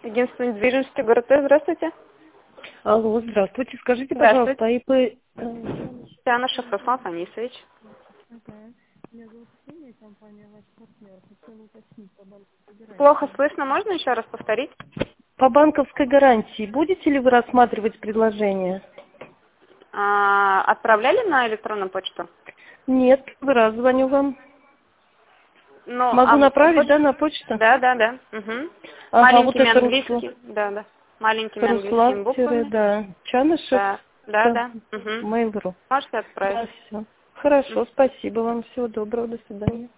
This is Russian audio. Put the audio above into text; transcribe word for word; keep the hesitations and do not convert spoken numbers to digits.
Агентство недвижимости, город Т. Здравствуйте. Алло, здравствуйте. Скажите, Здравствуйте. пожалуйста, ИП... Тянышев Руслан Фанисович. Меня зовут Ксения, компания «Ваш партнер». Хотела уточнить по банковской гарантии. Плохо слышно, можно еще раз повторить? По банковской гарантии будете ли вы рассматривать предложение? А, отправляли на электронную почту? Нет, первый раз звоню вам. Ну, Могу а направить, поч- да, на почту? Да, да, да. Угу. Ага, вот Маленькими это Руслав... английскими, да, да. Маленькими английскими Руслав, буквами. да. Чанышев, Да, да, да. Угу. Mail.ru. Можете Да, отправить. все. Хорошо, спасибо вам. Всего доброго, до свидания.